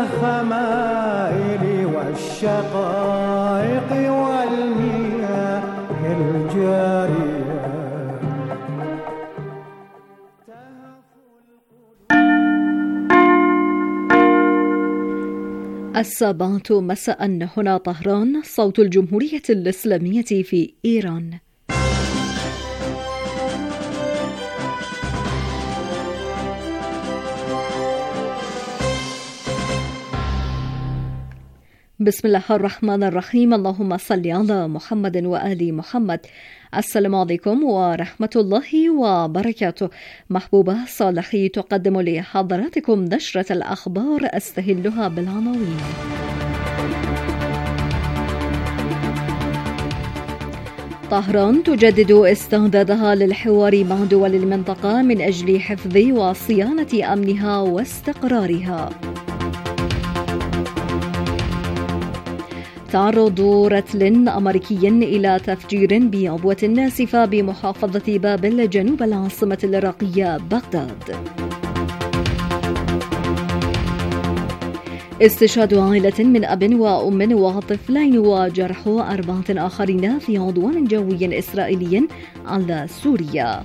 الخمائل والشقائق والمياه الجارية. السابعة مساء، هنا طهران، صوت الجمهورية الإسلامية في إيران. بسم الله الرحمن الرحيم. اللهم صل على محمد وآل محمد. السلام عليكم ورحمة الله وبركاته. محبوبة صالحي تقدم لحضراتكم نشرة الأخبار أستهلها بالعناوين. طهران تجدد استعدادها للحوار مع دول المنطقة من أجل حفظ وصيانة أمنها واستقرارها. تعرض رتل أمريكي إلى تفجير بعبوة ناسفة بمحافظة بابل جنوب العاصمة العراقية بغداد. استشهاد عائلة من أب وأم وطفلين وجرح 4 آخرين في عدوان جوي إسرائيلي على سوريا.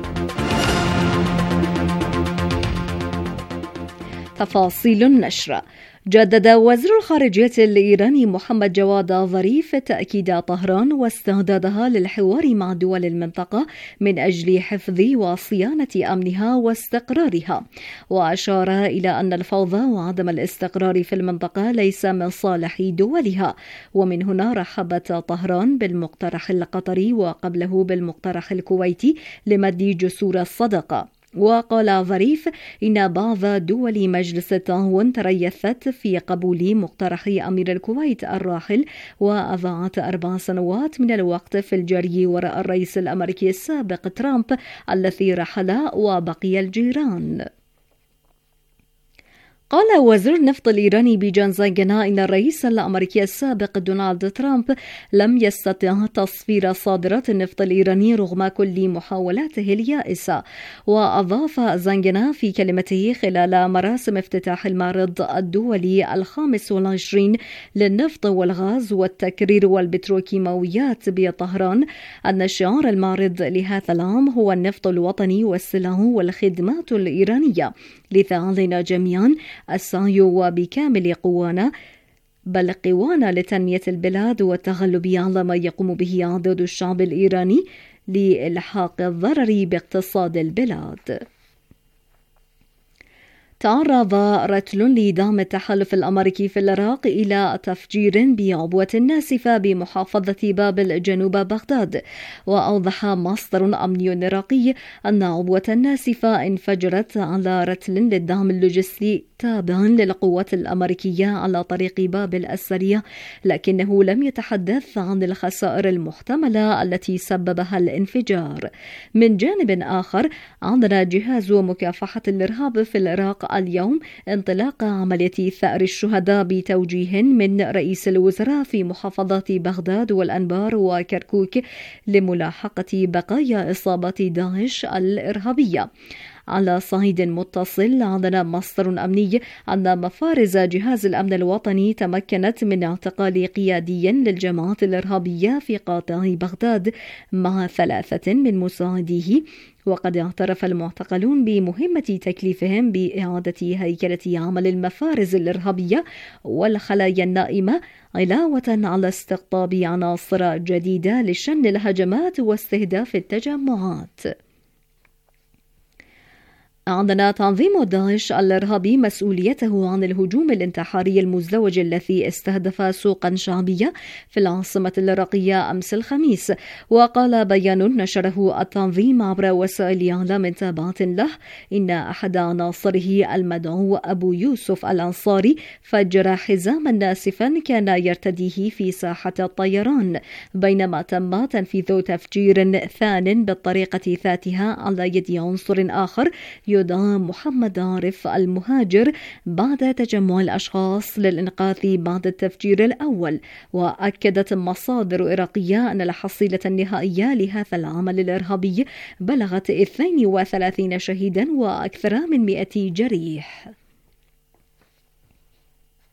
تفاصيل النشر. جدد وزير الخارجية الإيراني محمد جواد ظريف تأكيد طهران واستعدادها للحوار مع دول المنطقة من أجل حفظ وصيانة أمنها واستقرارها، وأشار إلى أن الفوضى وعدم الاستقرار في المنطقة ليس من صالح دولها، ومن هنا رحبت طهران بالمقترح القطري وقبله بالمقترح الكويتي لمد جسور الصداقة. وقال ظريف إن بعض دول مجلس التعاون تريثت في قبول مقترح أمير الكويت الراحل، وأضاعت 4 سنوات من الوقت في الجري وراء الرئيس الأمريكي السابق ترامب الذي رحل وبقي الجيران. قال وزير النفط الإيراني بيجان زايغنا إن الرئيس الأمريكي السابق دونالد ترامب لم يستطع تصفير صادرات النفط الإيراني رغم كل محاولاته اليائسة. وأضاف زايغنا في كلمته خلال مراسم افتتاح المعرض الدولي 25 للنفط والغاز والتكرير والبتروكيماويات بطهران أن شعار المعرض لهذا العام هو النفط الوطني والسلع والخدمات الإيرانية، لذا علينا جميعا السعي وبكامل قوانا لتنمية البلاد والتغلب على ما يقوم به عدد الشعب الإيراني لإلحاق الضرر باقتصاد البلاد. تعرض رتل لدعم التحالف الأمريكي في العراق إلى تفجير بعبوة ناسفة بمحافظة بابل جنوب بغداد، وأوضح مصدر أمني عراقي أن عبوة ناسفة انفجرت على رتل للدعم اللوجستي تابع للقوات الأمريكية على طريق بابل السريع، لكنه لم يتحدث عن الخسائر المحتملة التي سببها الانفجار. من جانب آخر، أعلن جهاز مكافحة الإرهاب في العراق اليوم انطلاق عملية ثأر الشهداء بتوجيه من رئيس الوزراء في محافظات بغداد والأنبار وكركوك لملاحقة بقايا إصابات داعش الإرهابية. على صعيد متصل، أعلن مصدر أمني أن مفارز جهاز الأمن الوطني تمكنت من اعتقال قيادي للجماعات الإرهابية في قاطع بغداد مع 3 من مساعديه، وقد اعترف المعتقلون بمهمة تكليفهم بإعادة هيكلة عمل المفارز الإرهابية والخلايا النائمة، علاوة على استقطاب عناصر جديدة لشن الهجمات واستهداف التجمعات. أعلن تنظيم داعش الإرهابي مسؤوليته عن الهجوم الانتحاري المزدوج الذي استهدف سوقا شعبية في العاصمة العراقية أمس الخميس. وقال بيان نشره التنظيم عبر وسائل إعلام تابعة له إن أحد عناصره المدعو أبو يوسف الأنصاري فجر حزاما ناسفا كان يرتديه في ساحة الطيران، بينما تم تنفيذ تفجير ثان بالطريقة ذاتها على يد عنصر آخر يدعى محمد عارف المهاجر بعد تجمع الأشخاص للإنقاذ بعد التفجير الأول. وأكدت مصادر عراقية أن الحصيلة النهائية لهذا العمل الإرهابي بلغت 32 شهيدا وأكثر من 100 جريح.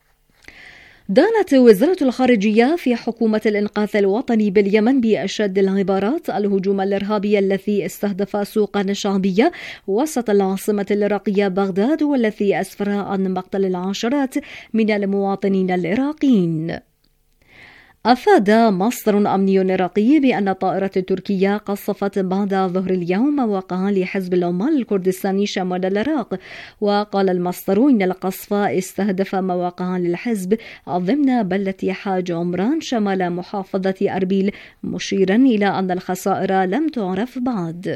دانت وزارة الخارجية في حكومة الإنقاذ الوطني باليمن بأشد العبارات الهجوم الإرهابي الذي استهدف سوقا شعبية وسط العاصمة العراقية بغداد، والذي أسفر عن مقتل العشرات من المواطنين العراقيين. أفاد مصدر أمني عراقي بأن طائرة تركية قصفت بعد ظهر اليوم مواقع لحزب العمال الكردستاني شمال العراق، وقال المصدر إن القصف استهدف مواقع للحزب ضمن بلدة حاج عمران شمال محافظة أربيل، مشيرا إلى أن الخسائر لم تعرف بعد.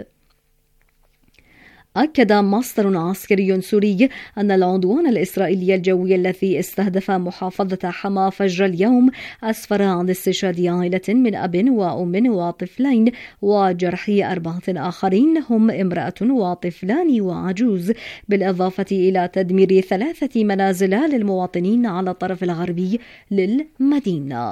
أكد مصدر عسكري سوري أن العدوان الإسرائيلي الجوي الذي استهدف محافظة حما فجر اليوم أسفر عن استشهاد عائلة من أب وأم وطفلين وجرح 4 آخرين هم امرأة وطفلان وعجوز، بالإضافة إلى تدمير 3 منازل للمواطنين على الطرف الغربي للمدينة.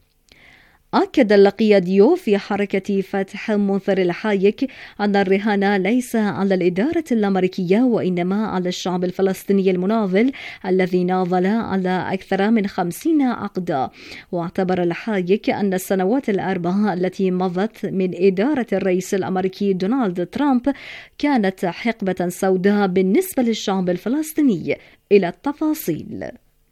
أكد القيادي في حركة فتح منذر الحايك أن الرهان ليس على الإدارة الأمريكية وإنما على الشعب الفلسطيني المناضل الذي ناضل على أكثر من 50 عقدا. واعتبر الحايك أن السنوات ال4 التي مضت من إدارة الرئيس الأمريكي دونالد ترامب كانت حقبة سوداء بالنسبة للشعب الفلسطيني. إلى التفاصيل.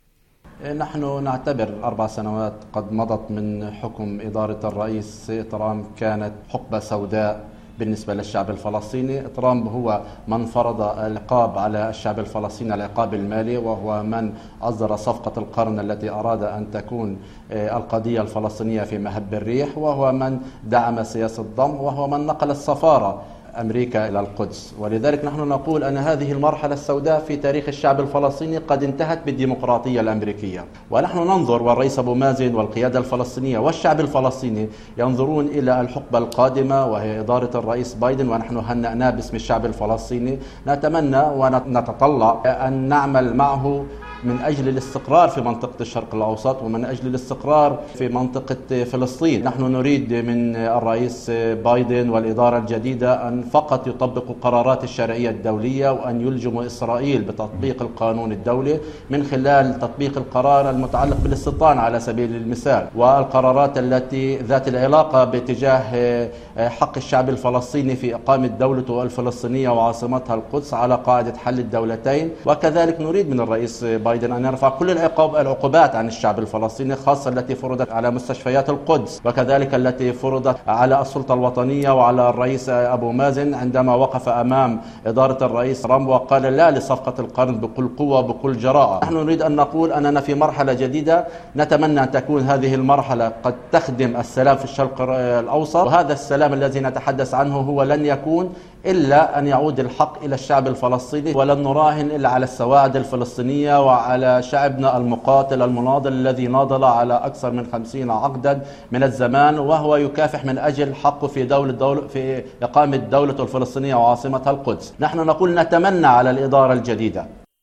نحن نعتبر 4 سنوات قد مضت من حكم إدارة الرئيس ترامب كانت حقبة سوداء بالنسبة للشعب الفلسطيني. ترامب هو من فرض العقاب على الشعب الفلسطيني، العقاب المالي، وهو من أصدر صفقة القرن التي أراد أن تكون القضية الفلسطينية في مهب الريح، وهو من دعم سياسة الضم، وهو من نقل السفارة أمريكا إلى القدس. ولذلك نحن نقول أن هذه المرحلة السوداء في تاريخ الشعب الفلسطيني قد انتهت بالديمقراطية الأمريكية، ونحن ننظر، والرئيس أبو مازن والقيادة الفلسطينية والشعب الفلسطيني ينظرون إلى الحقبة القادمة وهي إدارة الرئيس بايدن، ونحن هنأناه باسم الشعب الفلسطيني. نتمنى ونتطلع أن نعمل معه من أجل الاستقرار في منطقة الشرق الأوسط ومن أجل الاستقرار في منطقة فلسطين. نحن نريد من الرئيس بايدن والإدارة الجديدة أن فقط يطبقوا قرارات الشرعية الدولية، وأن يلجموا إسرائيل بتطبيق القانون الدولي من خلال تطبيق القرار المتعلق بالاستيطان على سبيل المثال، والقرارات التي ذات العلاقة باتجاه حق الشعب الفلسطيني في إقامة دولته الفلسطينية وعاصمتها القدس على قاعدة حل الدولتين. وكذلك نريد من الرئيس بايدن أن يرفع كل العقوبات عن الشعب الفلسطيني، خاصة التي فرضت على مستشفيات القدس، وكذلك التي فرضت على السلطة الوطنية وعلى الرئيس أبو مازن عندما وقف أمام إدارة الرئيس ترامب وقال لا لصفقة القرن بكل قوة وبكل جراءة. نحن نريد أن نقول أننا في مرحلة جديدة، نتمنى أن تكون هذه المرحلة قد تخدم السلام في الشرق الأوسط، وهذا السلام الذي نتحدث عنه هو لن يكون إلا أن يعود الحق إلى الشعب الفلسطيني، ولن نراهن إلا على السواعد الفلسطينية وعلى شعبنا المقاتل المناضل الذي ناضل على أكثر من 50 عقدا من الزمان، وهو يكافح من أجل حقه في إقامة دولته الفلسطينية وعاصمتها القدس. نحن نقول نتمنى على الإدارة الجديدة.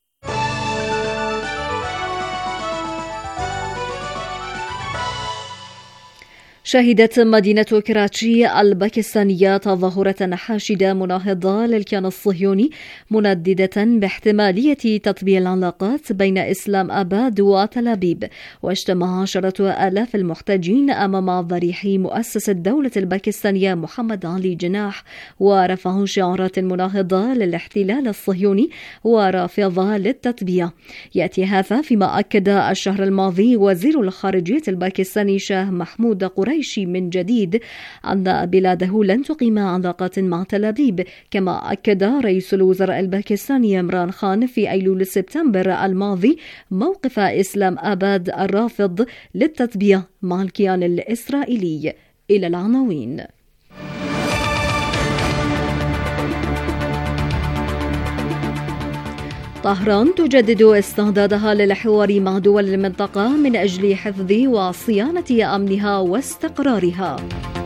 شهدت مدينة كراتشي الباكستانية تظاهرة حاشدة مناهضة للكيان الصهيوني منددة باحتمالية تطبيع العلاقات بين إسلام آباد وتل أبيب، واجتمع 10,000 المحتجين أمام ضريح مؤسس الدولة الباكستانية محمد علي جناح، ورفعوا شعارات مناهضة للاحتلال الصهيوني ورافضة للتطبيع. يأتي هذا فيما أكد الشهر الماضي وزير الخارجية الباكستاني شاه محمود قريشي من جديد أن بلاده لن تقيم علاقات مع تل أبيب. كما أكد رئيس الوزراء الباكستاني عمران خان في أيلول سبتمبر الماضي موقف إسلام آباد الرافض للتطبيع مع الكيان الإسرائيلي. إلى العناوين. طهران تجدد استعدادها للحوار مع دول المنطقة من أجل حفظ وصيانة أمنها واستقرارها.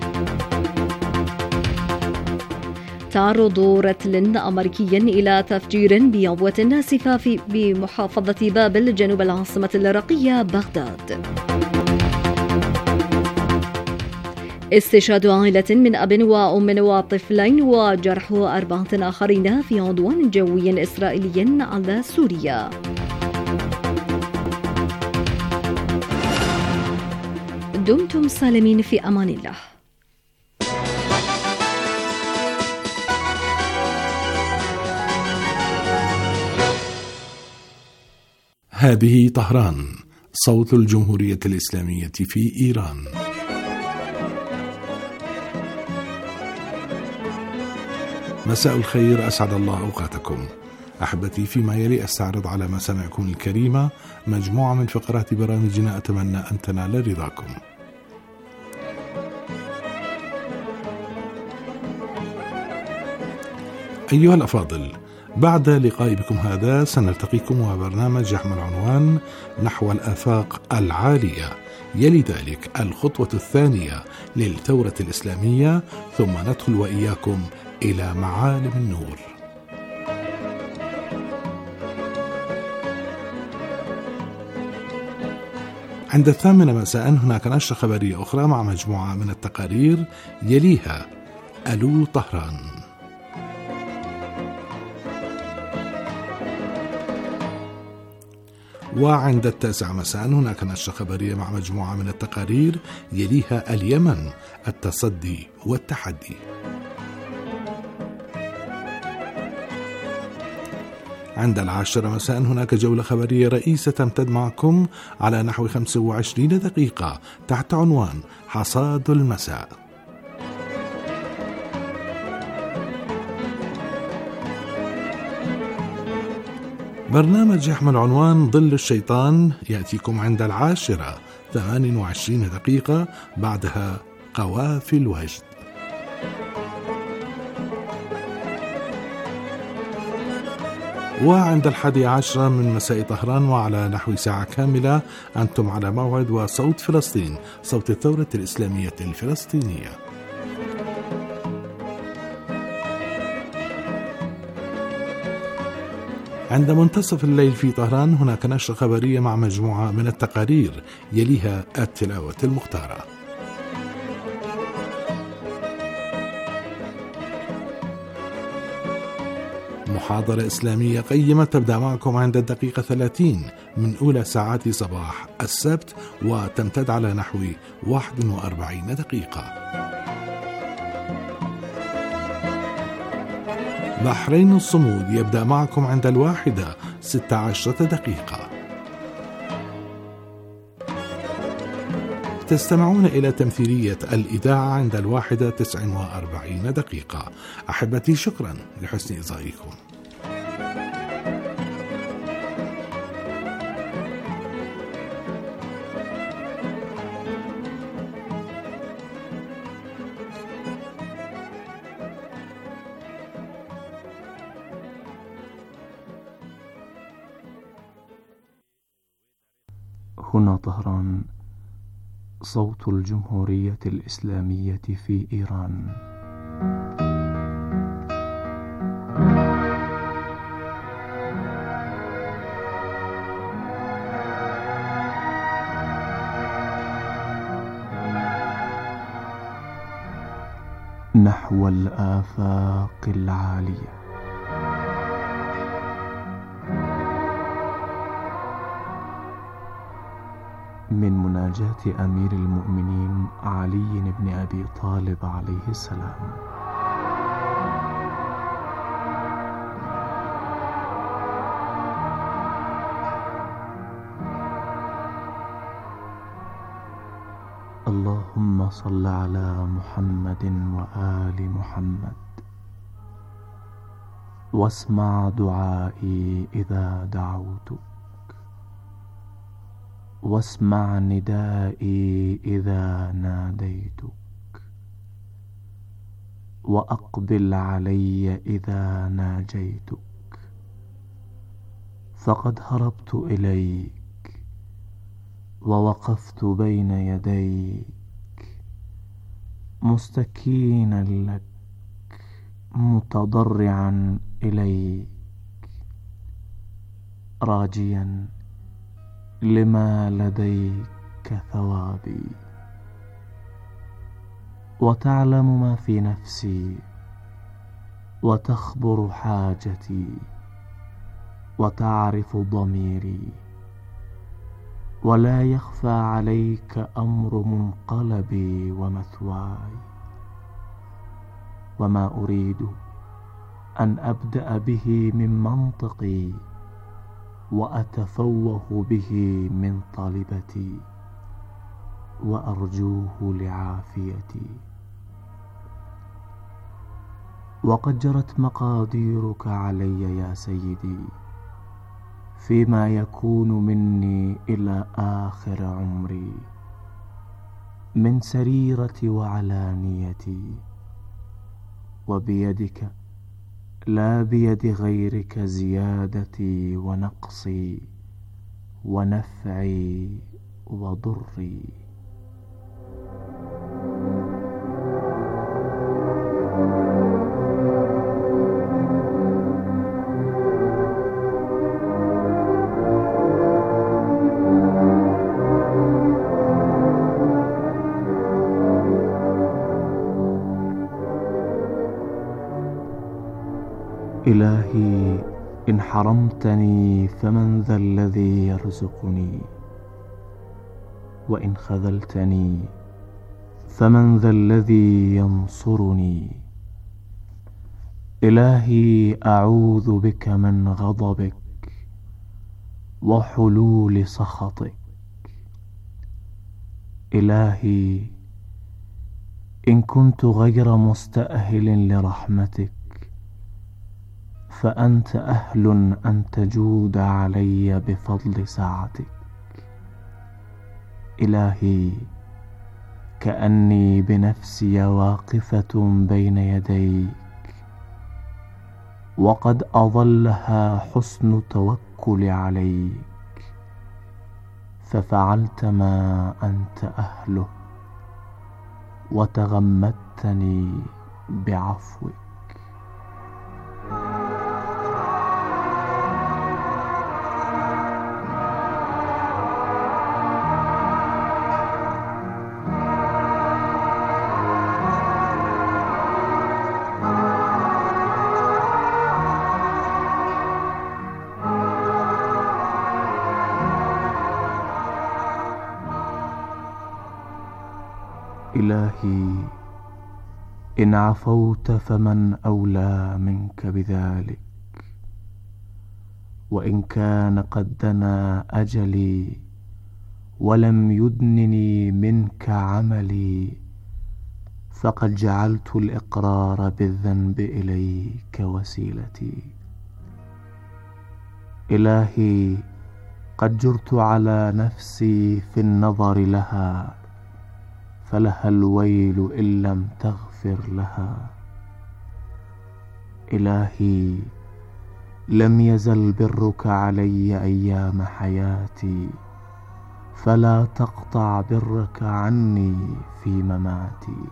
تعرض رتل أمريكي إلى تفجير بعبوة ناسفة بمحافظة بابل جنوب العاصمة العراقية بغداد. استشهاد عائلة من أب وأم وطفلين وجرح 4 آخرين في عدوان جوي إسرائيلي على سوريا. دمتم سالمين في أمان الله. هذه طهران، صوت الجمهورية الإسلامية في إيران. مساء الخير، أسعد الله أوقاتكم. أحبتي، فيما يلي أستعرض على مسامعكم الكريمة مجموعة من فقرات برامجنا أتمنى أن تنال رضاكم. أيها الأفاضل، بعد لقاء بكم هذا سنلتقيكم وبرنامج يحمل عنوان نحو الآفاق العالية، يلي ذلك الخطوة الثانية للثورة الإسلامية، ثم ندخل وإياكم إلى معالم النور. عند 8 مساء هناك نشرة خبرية أخرى مع مجموعة من التقارير يليها ألو طهران. وعند 9 مساء هناك نشرة خبرية مع مجموعة من التقارير يليها اليمن، التصدي والتحدي. عند 10 مساء هناك جولة خبرية رئيسة تمتد معكم على نحو 25 دقيقة تحت عنوان حصاد المساء. برنامج يحمل عنوان ظل الشيطان يأتيكم عند 10 28 دقيقة، بعدها قوافي الوجد. وعند 11 من مساء طهران وعلى نحو ساعة كاملة أنتم على موعد وصوت فلسطين، صوت الثورة الإسلامية الفلسطينية. عند منتصف الليل في طهران هناك نشرة خبرية مع مجموعة من التقارير يليها التلاوة المختارة. محاضرة إسلامية قيمة تبدأ معكم عند الدقيقة 30 من أولى ساعات صباح السبت وتمتد على نحو 41 دقيقة. بحرين الصمود يبدأ معكم عند 1:16 دقيقة. تستمعون إلى تمثيلية الإذاعة عند 1:49 دقيقة. أحبتي، شكرا لحسن إصغائكم. هنا طهران، صوت الجمهورية الإسلامية في إيران. نحو الآفاق العالية. من مناجاة أمير المؤمنين علي بن أبي طالب عليه السلام. اللهم صل على محمد وآل محمد، واسمع دعائي إذا دعوتك، واسمع ندائي إذا ناديتك، وأقبل علي إذا ناجيتك. فقد هربت إليك ووقفت بين يديك، مستكينا لك متضرعا إليك، راجيا لما لديك ثوابي. وتعلم ما في نفسي، وتخبر حاجتي، وتعرف ضميري. ولا يخفى عليك أمر منقلبي ومثواي، وما أريد أن أبدأ به من منطقي وأتفوه به من طالبتي، وأرجوه لعافيتي. وقد جرت مقاديرك علي يا سيدي فيما يكون مني إلى آخر عمري، من سريرتي وعلانيتي، وبيدك لا بيد غيرك زيادتي ونقصي ونفعي وضري. إلهي إن حرمتني فمن ذا الذي يرزقني، وإن خذلتني فمن ذا الذي ينصرني. إلهي أعوذ بك من غضبك وحلول سخطك. إلهي إن كنت غير مستأهل لرحمتك فأنت أهل أن تجود علي بفضل ساعتك. إلهي كأني بنفسي واقفة بين يديك، وقد أظلها حسن توكل عليك، ففعلت ما أنت أهله وتغمدتني بعفوك. إلهي إن عفوت فمن أولى منك بذلك، وإن كان قد دنا أجلي ولم يدنني منك عملي، فقد جعلت الإقرار بالذنب إليك وسيلتي. إلهي قد جرت على نفسي في النظر لها، فلها الويل إن لم تغفر لها. إلهي لم يزل برك علي أيام حياتي، فلا تقطع برك عني في مماتي.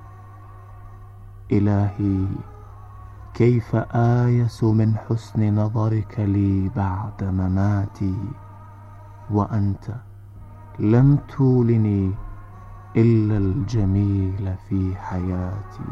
إلهي كيف آيس من حسن نظرك لي بعد مماتي، وأنت لم تولني إلا الجميل في حياتي.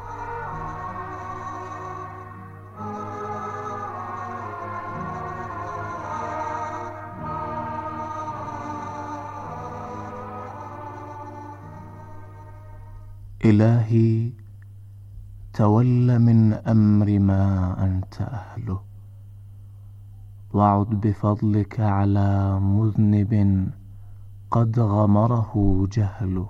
إلهي تول من أمر ما أنت أهله، وعد بفضلك على مذنب قد غمره جهله.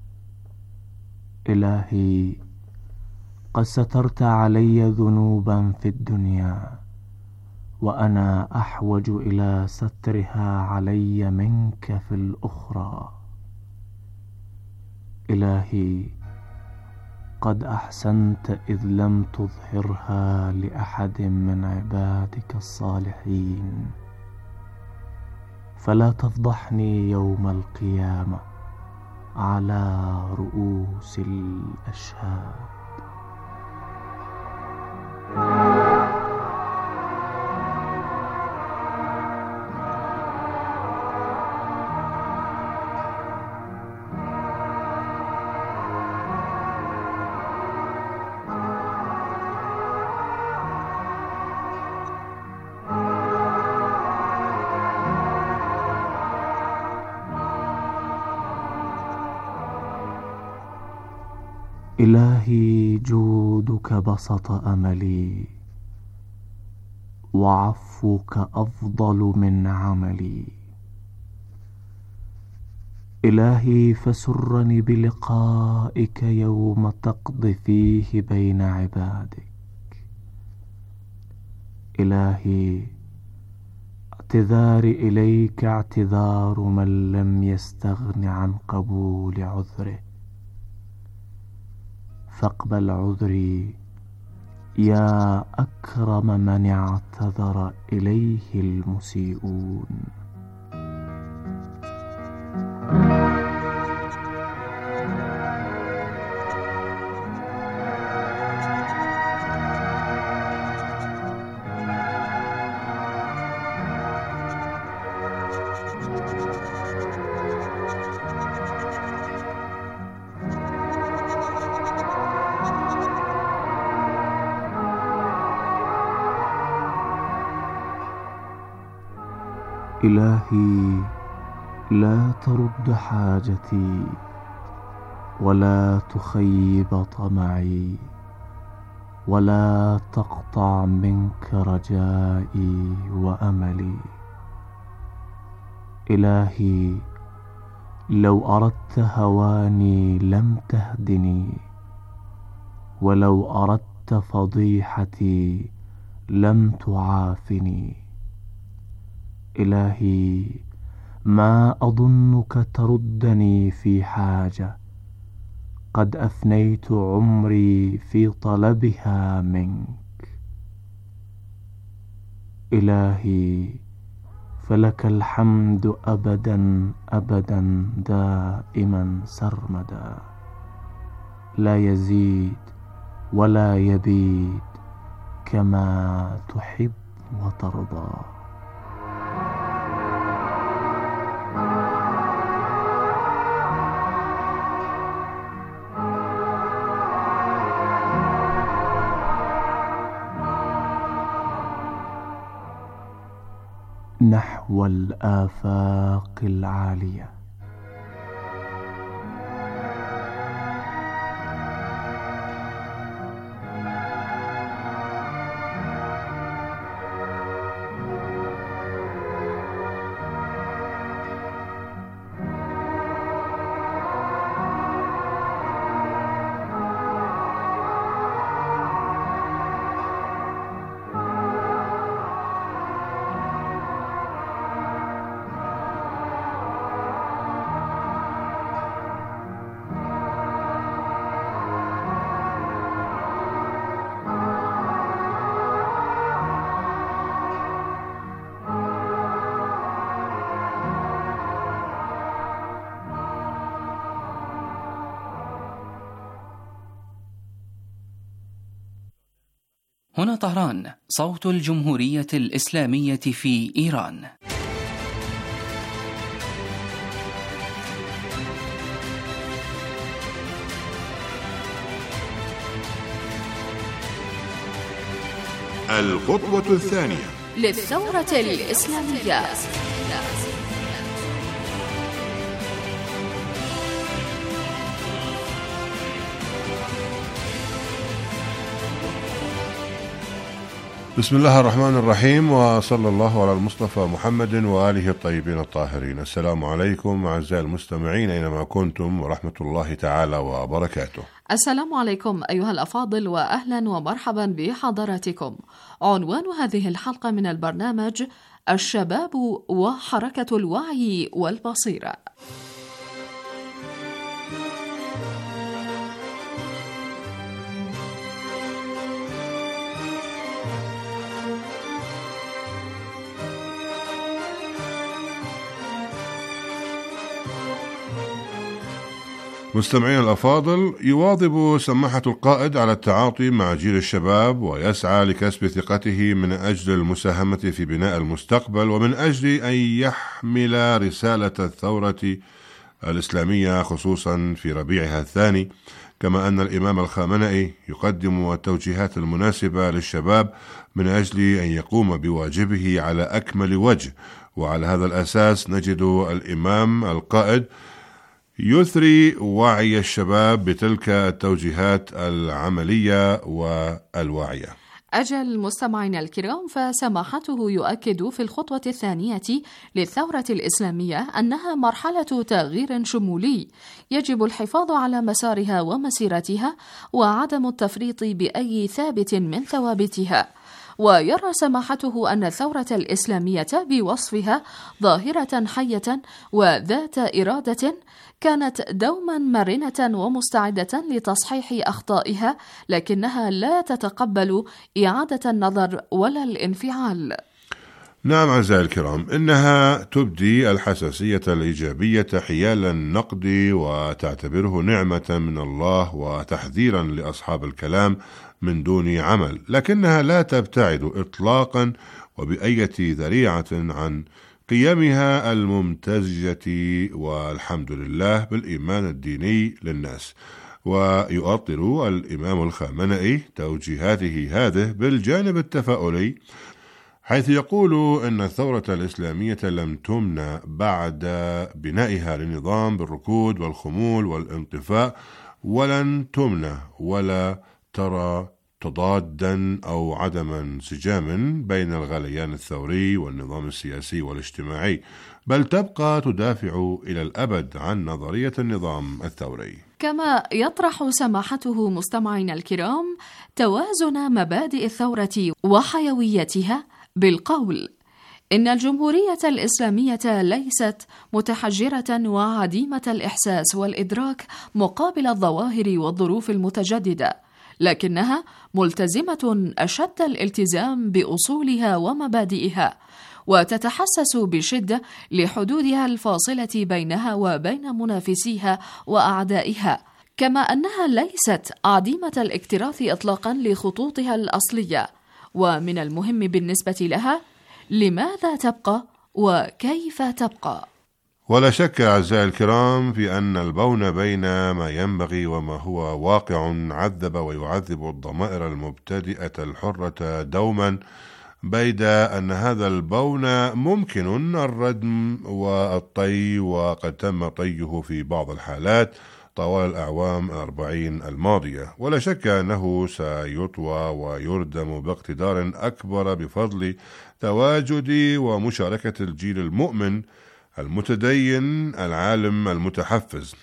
إلهي قد سترت علي ذنوبا في الدنيا، وأنا أحوج إلى سترها علي منك في الأخرى. إلهي قد أحسنت إذ لم تظهرها لأحد من عبادك الصالحين، فلا تفضحني يوم القيامة على رؤوس الأشهاد. إلهي جودك بسط أملي، وعفوك أفضل من عملي. إلهي فسرني بلقائك يوم تقضي فيه بين عبادك. إلهي اعتذاري إليك اعتذار من لم يستغن عن قبول عذره، فاقبل عذري يا أكرم من اعتذر إليه المسيئون. إلهي لا ترد حاجتي ولا تخيب طمعي، ولا تقطع منك رجائي وأملي. إلهي لو أردت هواني لم تهدني، ولو أردت فضيحتي لم تعافني. إلهي ما أظنك تردني في حاجة قد أفنيت عمري في طلبها منك. إلهي فلك الحمد أبدا أبدا دائما سرمدا، لا يزيد ولا يبيد كما تحب وترضى. نحو الآفاق العالية. هنا طهران، صوت الجمهورية الإسلامية في إيران. الخطوة الثانية للثورة الإسلامية. بسم الله الرحمن الرحيم، وصلى الله على المصطفى محمد وآله الطيبين الطاهرين. السلام عليكم أعزائي المستمعين أينما كنتم، ورحمة الله تعالى وبركاته. السلام عليكم أيها الأفاضل، وأهلا ومرحبا بحضراتكم. عنوان هذه الحلقة من البرنامج: الشباب وحركة الوعي والبصيرة. مستمعين الأفاضل، يواظب سماحة القائد على التعاطي مع جيل الشباب، ويسعى لكسب ثقته من أجل المساهمة في بناء المستقبل، ومن أجل أن يحمل رسالة الثورة الإسلامية خصوصا في ربيعها الثاني. كما أن الإمام الخامنئي يقدم التوجيهات المناسبة للشباب من أجل أن يقوم بواجبه على أكمل وجه. وعلى هذا الأساس نجد الإمام القائد يثري وعي الشباب بتلك التوجيهات العملية والواعية. أجل مستمعينا الكرام، فسماحته يؤكد في الخطوة الثانية للثورة الإسلامية أنها مرحلة تغيير شمولي يجب الحفاظ على مسارها ومسيرتها وعدم التفريط بأي ثابت من ثوابتها. ويرى سماحته أن الثورة الإسلامية بوصفها ظاهرة حية وذات إرادة كانت دوما مرنة ومستعدة لتصحيح أخطائها، لكنها لا تتقبل إعادة النظر ولا الانفعال. نعم أعزائي الكرام، إنها تبدي الحساسية الإيجابية حيال النقد وتعتبره نعمة من الله وتحذيرا لأصحاب الكلام من دون عمل، لكنها لا تبتعد إطلاقا وبأية ذريعة عن قيمها الممتزجة والحمد لله بالإيمان الديني للناس. ويؤطر الإمام الخامنئي توجيهاته هذه بالجانب التفاؤلي، حيث يقول إن الثورة الإسلامية لم تمنع بعد بنائها للنظام بالركود والخمول والانطفاء، ولن تمنع ولا ترى تضادا أو عدم انسجام بين الغليان الثوري والنظام السياسي والاجتماعي، بل تبقى تدافع إلى الأبد عن نظرية النظام الثوري. كما يطرح سماحته مستمعينا الكرام توازن مبادئ الثورة وحيويتها بالقول إن الجمهورية الإسلامية ليست متحجرة وعديمة الإحساس والإدراك مقابل الظواهر والظروف المتجددة، لكنها ملتزمة أشد الالتزام بأصولها ومبادئها، وتتحسس بشدة لحدودها الفاصلة بينها وبين منافسيها وأعدائها، كما أنها ليست عديمة الاكتراث إطلاقا لخطوطها الأصلية. ومن المهم بالنسبة لها لماذا تبقى وكيف تبقى. ولا شك أعزائي الكرام في أن البون بين ما ينبغي وما هو واقع عذب ويعذب الضمائر المبتدئة الحرة دوما، بيد أن هذا البون ممكن الردم والطي، وقد تم طيه في بعض الحالات طوال الأعوام 40 الماضية. ولا شك أنه سيطوى ويردم باقتدار أكبر بفضل تواجد ومشاركة الجيل المؤمن المتدين العالم المتحفز.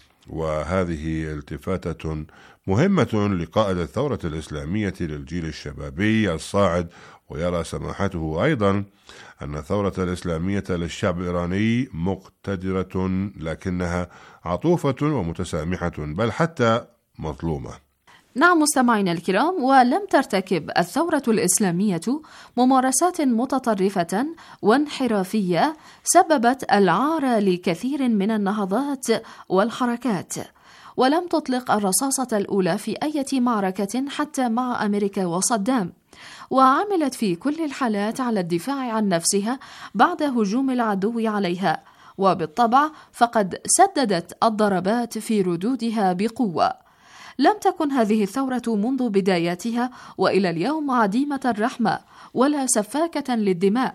وهذه التفاتة مهمة لقائد الثورة الإسلامية للجيل الشبابي الصاعد. ويرى سماحته أيضا أن الثورة الإسلامية للشعب الإيراني مقتدرة، لكنها عطوفة ومتسامحة، بل حتى مظلومة. نعم مستمعينا الكرام، ولم ترتكب الثورة الإسلامية ممارسات متطرفة وانحرافية سببت العار لكثير من النهضات والحركات، ولم تطلق الرصاصة الأولى في أي معركة حتى مع أمريكا وصدام، وعملت في كل الحالات على الدفاع عن نفسها بعد هجوم العدو عليها، وبالطبع فقد سددت الضربات في ردودها بقوة. لم تكن هذه الثورة منذ بداياتها وإلى اليوم عديمة الرحمة ولا سفاكة للدماء،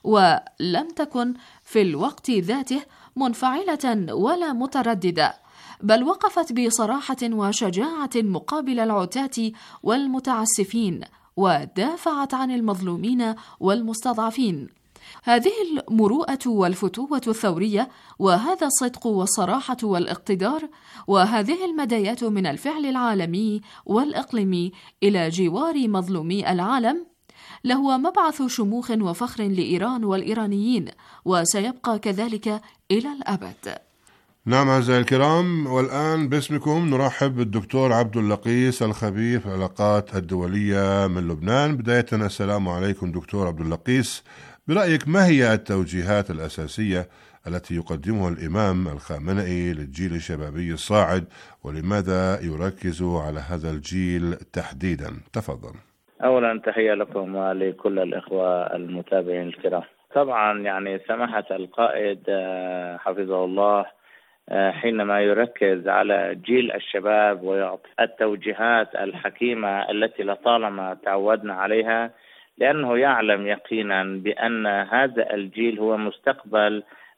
ولم تكن في الوقت ذاته منفعلة ولا مترددة، بل وقفت بصراحة وشجاعة مقابل العتاة والمتعسفين، ودافعت عن المظلومين والمستضعفين. هذه المروءة والفتوة الثورية، وهذا الصدق والصراحة والاقتدار، وهذه المدايات من الفعل العالمي والإقليمي إلى جوار مظلومي العالم، لهو مبعث شموخ وفخر لإيران والإيرانيين، وسيبقى كذلك إلى الأبد. نعم أعزائي الكرام، والآن باسمكم نرحب بالدكتور عبد اللقيس الخبير في العلاقات الدولية من لبنان. بداية السلام عليكم دكتور عبد اللقيس، برأيك ما هي التوجيهات الأساسية التي يقدمها الإمام الخامنئي للجيل الشبابي الصاعد، ولماذا يركز على هذا الجيل تحديدا؟ تفضل. أولا تحية لكم ولكل الإخوة المتابعين الكرام. طبعا سماحة القائد حفظه الله حينما يركز على جيل الشباب ويعطي التوجيهات الحكيمة التي لطالما تعودنا عليها، لأنه يعلم يقينا بأن هذا الجيل هو مستقبل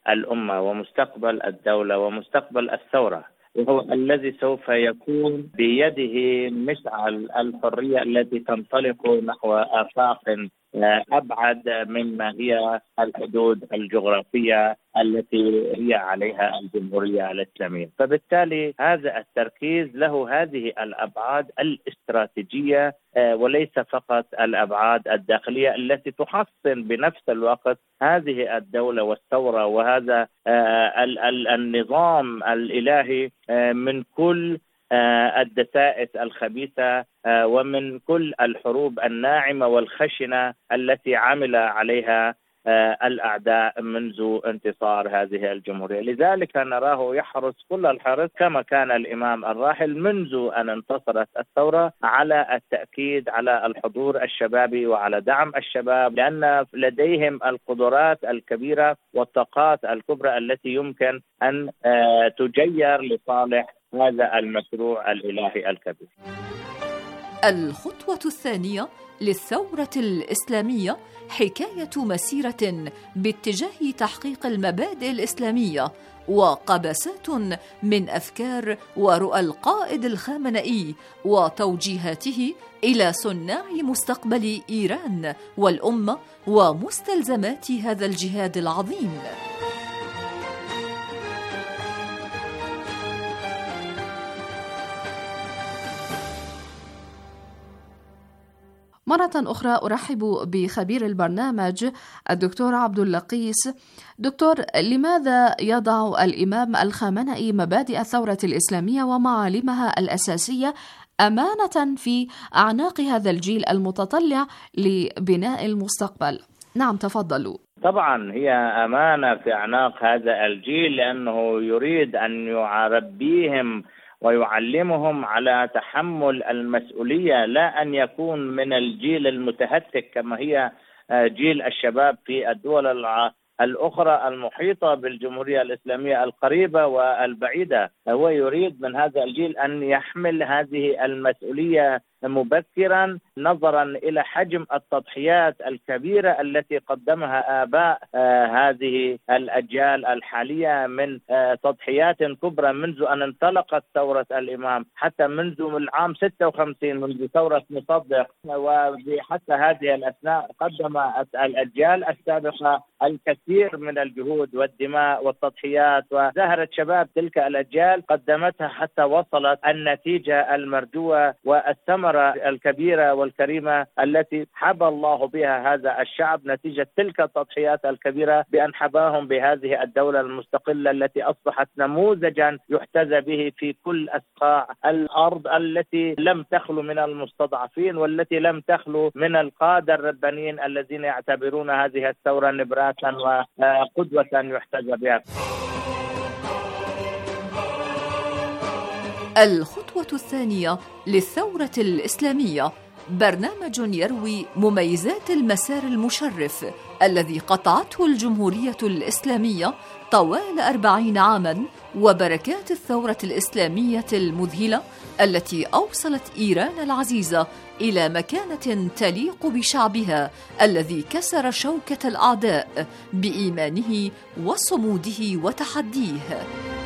الأمة ومستقبل الدولة ومستقبل الثورة، وهو الذي سوف يكون بيده مشعل الحرية التي تنطلق نحو آفاق أبعد مما هي الحدود الجغرافية التي هي عليها الجمهورية الإسلامية. فبالتالي هذا التركيز له هذه الأبعاد الاستراتيجية وليس فقط الأبعاد الداخلية التي تحصن بنفس الوقت هذه الدولة والثورة وهذا النظام الإلهي من كل الدسائس الخبيثة ومن كل الحروب الناعمة والخشنة التي عمل عليها الأعداء منذ انتصار هذه الجمهورية. لذلك نراه يحرص كل الحرص كما كان الإمام الراحل منذ أن انتصرت الثورة على التأكيد على الحضور الشبابي وعلى دعم الشباب، لأن لديهم القدرات الكبيرة والطاقات الكبرى التي يمكن أن تجير لصالح هذا المشروع الإلهي الكبير. الخطوة الثانية للثورة الإسلامية حكاية مسيرة باتجاه تحقيق المبادئ الإسلامية وقبسات من أفكار ورؤى القائد الخامنئي وتوجيهاته إلى صناع مستقبل إيران والأمة ومستلزمات هذا الجهاد العظيم. مرة أخرى أرحب بخبير البرنامج الدكتور عبد اللقيس. دكتور، لماذا يضع الإمام الخامنئي مبادئ الثورة الإسلامية ومعالمها الأساسية أمانة في أعناق هذا الجيل المتطلع لبناء المستقبل؟ نعم، تفضلوا. طبعا هي أمانة في أعناق هذا الجيل لأنه يريد أن يربيهم ويعلمهم على تحمل المسؤولية، لا أن يكون من الجيل المتهتك كما هي جيل الشباب في الدول الأخرى المحيطة بالجمهورية الإسلامية القريبة والبعيدة. هو يريد من هذا الجيل أن يحمل هذه المسؤولية مبكرا نظرا إلى حجم التضحيات الكبيرة التي قدمها آباء هذه الأجيال الحالية من تضحيات كبرى منذ أن انطلقت ثورة الإمام حتى منذ العام 56 منذ ثورة مصدق، وحتى هذه الأثناء قدمت الأجيال السابقة الكثير من الجهود والدماء والتضحيات، وزهرت شباب تلك الأجيال قدمتها حتى وصلت النتيجة المرجوة والثمرة الكبيرة والكريمة التي حبى الله بها هذا الشعب نتيجة تلك التضحيات الكبيرة بأن حباهم بهذه الدولة المستقلة التي أصبحت نموذجا يحتذى به في كل أسقاع الأرض، التي لم تخلو من المستضعفين والتي لم تخلو من القادة الربانيين الذين يعتبرون هذه الثورة نبرة وقدوة يحتذى بها. الخطوة الثانية للثورة الإسلامية برنامج يروي مميزات المسار المشرف الذي قطعته الجمهورية الإسلامية طوال 40 عاما وبركات الثورة الإسلامية المذهلة التي أوصلت إيران العزيزة إلى مكانة تليق بشعبها الذي كسر شوكة الأعداء بإيمانه وصموده وتحديه.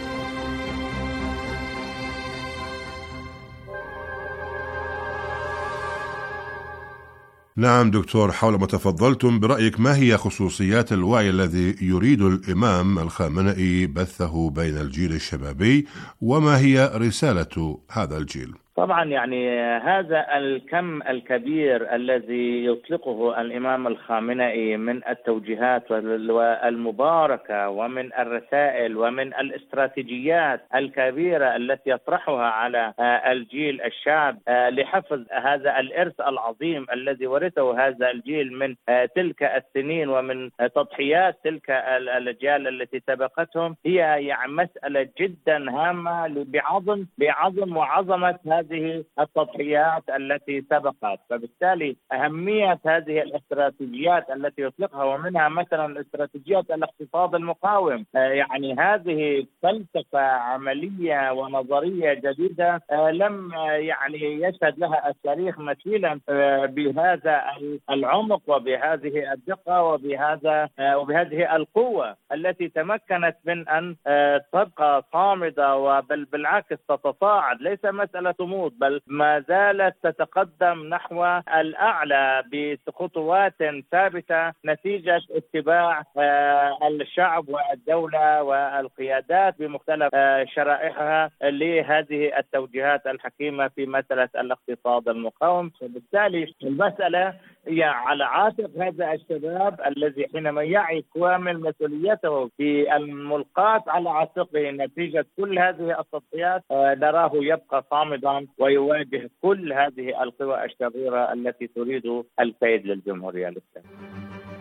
نعم دكتور، حول ما تفضلتم برأيك ما هي خصوصيات الوعي الذي يريد الإمام الخامنئي بثه بين الجيل الشبابي، وما هي رسالة هذا الجيل؟ طبعا يعني هذا الكم الكبير الذي يطلقه الإمام الخامنئي من التوجيهات والمباركة ومن الرسائل ومن الاستراتيجيات الكبيرة التي يطرحها على الجيل الشاب لحفظ هذا الإرث العظيم الذي ورثه هذا الجيل من تلك السنين ومن تضحيات تلك الأجيال التي سبقتهم، هي يعني مسألة جدا هامة بعظم وعظمة هذا هذه التضحيات التي سبقت. فبالتالي أهمية هذه الاستراتيجيات التي يطلقها، ومنها مثلا استراتيجيات الاقتصاد المقاوم، يعني هذه فلسفة عملية ونظرية جديدة لم يعني يشهد لها التاريخ مثيلا بهذا العمق وبهذه الدقة وبهذه القوة التي تمكنت من أن تبقى صامدة، وبل بالعكس تتصاعد، ليس مسألة تموت بل ما زالت تتقدم نحو الأعلى بخطوات ثابتة نتيجة اتباع الشعب والدولة والقيادات بمختلف شرائحها لهذه التوجيهات الحكيمة في مسألة الاقتصاد المقاوم. وبالتالي المسألة هي على عاتق هذا الشباب الذي حينما يعي كامل مسؤوليته في الملقاة على عاتقه نتيجة كل هذه التضحيات، نراه يبقى صامدا ويواجه كل هذه القوى الشريرة التي تريد الكيد للجمهورية الإسلامية.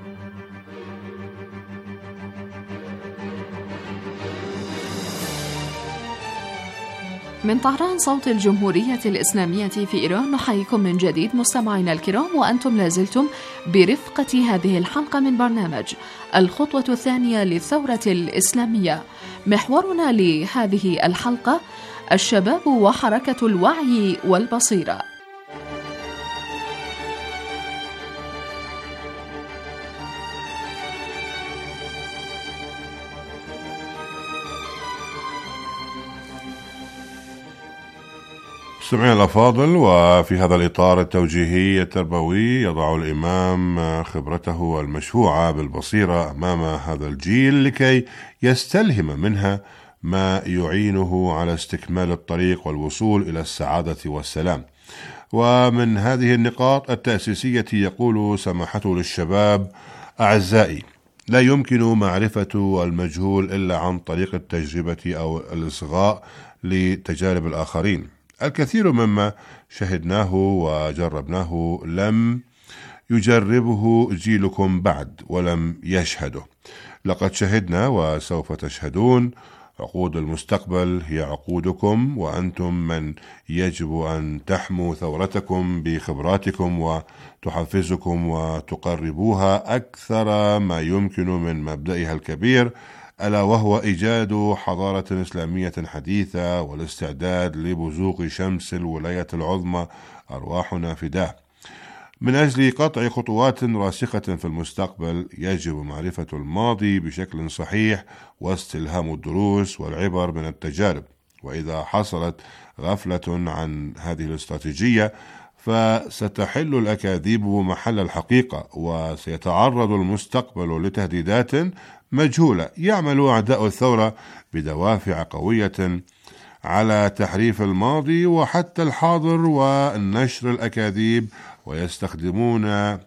من طهران صوت الجمهورية الإسلامية في إيران نحييكم من جديد مستمعينا الكرام، وأنتم لازلتم برفقة هذه الحلقة من برنامج الخطوة الثانية للثورة الإسلامية. محورنا لهذه الحلقة الشباب وحركة الوعي والبصيرة. مستمعينا الأفاضل، وفي هذا الإطار التوجيهي التربوي يضع الإمام خبرته المشفوعة بالبصيرة أمام هذا الجيل لكي يستلهم منها ما يعينه على استكمال الطريق والوصول إلى السعادة والسلام. ومن هذه النقاط التأسيسية يقول سماحته للشباب: أعزائي، لا يمكن معرفة المجهول إلا عن طريق التجربة أو الإصغاء لتجارب الآخرين. الكثير مما شهدناه وجربناه لم يجربه جيلكم بعد ولم يشهده. لقد شهدنا وسوف تشهدون. عقود المستقبل هي عقودكم، وأنتم من يجب أن تحموا ثورتكم بخبراتكم وتحفزكم وتقربوها أكثر ما يمكن من مبدئها الكبير، ألا وهو إيجاد حضارة إسلامية حديثة والاستعداد لبزوغ شمس الولاية العظمى. أرواحنا فداه. من أجل قطع خطوات راسخة في المستقبل يجب معرفة الماضي بشكل صحيح واستلهام الدروس والعبر من التجارب. وإذا حصلت غفلة عن هذه الاستراتيجية فستحل الأكاذيب محل الحقيقة، وسيتعرض المستقبل لتهديدات مجهولة. يعمل أعداء الثورة بدوافع قوية على تحريف الماضي وحتى الحاضر ونشر الأكاذيب، ويستخدمون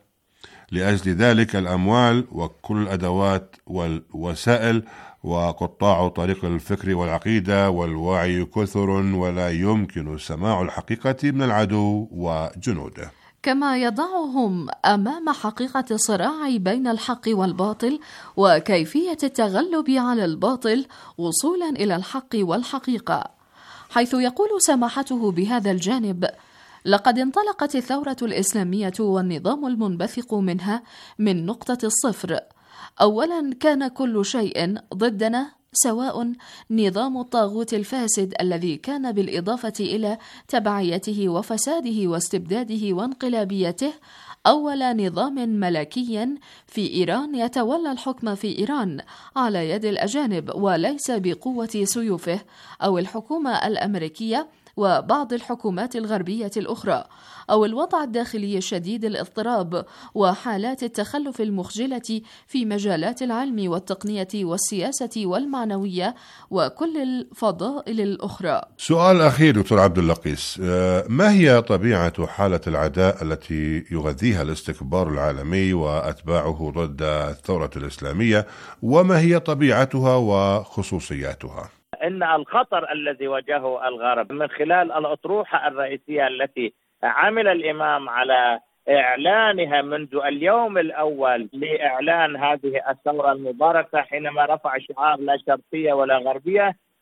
لأجل ذلك الأموال وكل الأدوات والوسائل، وقطاع طريق الفكر والعقيدة والوعي كثر، ولا يمكن سماع الحقيقة من العدو وجنوده. كما يضعهم أمام حقيقة الصراع بين الحق والباطل وكيفية التغلب على الباطل وصولا إلى الحق والحقيقة، حيث يقول سماحته بهذا الجانب: لقد انطلقت الثورة الإسلامية والنظام المنبثق منها من نقطة الصفر. أولا كان كل شيء ضدنا، سواء نظام الطاغوت الفاسد الذي كان بالإضافة إلى تبعيته وفساده واستبداده وانقلابيته أول نظام ملكي في إيران يتولى الحكم في إيران على يد الأجانب وليس بقوة سيوفه، أو الحكومة الأمريكية وبعض الحكومات الغربية الأخرى، أو الوضع الداخلي الشديد الاضطراب وحالات التخلف المخجلة في مجالات العلم والتقنية والسياسة والمعنوية وكل الفضائل الأخرى. سؤال أخير دكتور عبد اللقيس، ما هي طبيعة حالة العداء التي يغذيها الاستكبار العالمي وأتباعه ضد الثورة الإسلامية، وما هي طبيعتها وخصوصياتها؟ إن الخطر الذي واجهه الغرب من خلال الأطروحة الرئيسية التي عمل الإمام على إعلانها منذ اليوم الأول لإعلان هذه الثورة المباركة، حينما رفع شعار لا شرقية ولا غربية،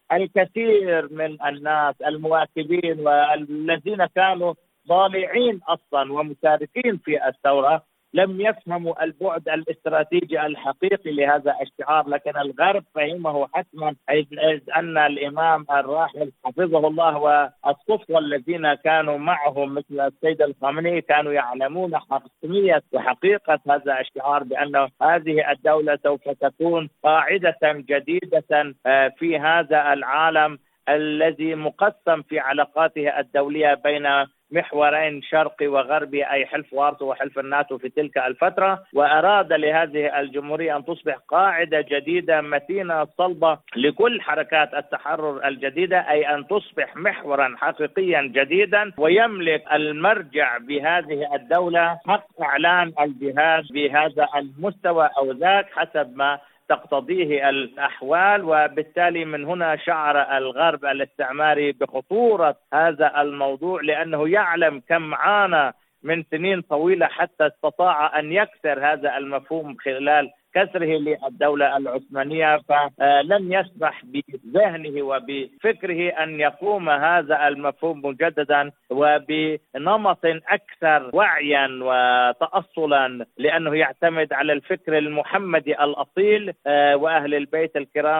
الكثير من الناس المواكبين والذين كانوا ضالعين أصلا ومشاركين في الثورة لم يفهموا البعد الاستراتيجي الحقيقي لهذا الشعار، لكن الغرب فهمه حتما، إذ أن الإمام الراحل حفظه الله والصفوة الذين كانوا معه مثل السيد الخامنئي كانوا يعلمون حقيقة وحقيقة هذا الشعار، بأن هذه الدولة سوف تكون قاعدة جديدة في هذا العالم الذي مقسم في علاقاته الدولية بين محورين شرقي وغربي، أي حلف وارسو وحلف الناتو في تلك الفترة، وأراد لهذه الجمهورية أن تصبح قاعدة جديدة متينة صلبة لكل حركات التحرر الجديدة، أي أن تصبح محورا حقيقيا جديدا، ويملك المرجع بهذه الدولة حق إعلان الجهاد بهذا المستوى أو ذاك حسب ما تقتضيه الأحوال. وبالتالي من هنا شعر الغرب الاستعماري بخطورة هذا الموضوع، لأنه يعلم كم عانى من سنين طويلة حتى استطاع أن يكسر هذا المفهوم خلال كسره للدولة العثمانية، فلن يسمح بذهنه وبفكره أن يقوم هذا المفهوم مجددا وبنمط أكثر وعيا وتأصلا، لأنه يعتمد على الفكر المحمدي الأصيل وأهل البيت الكرام.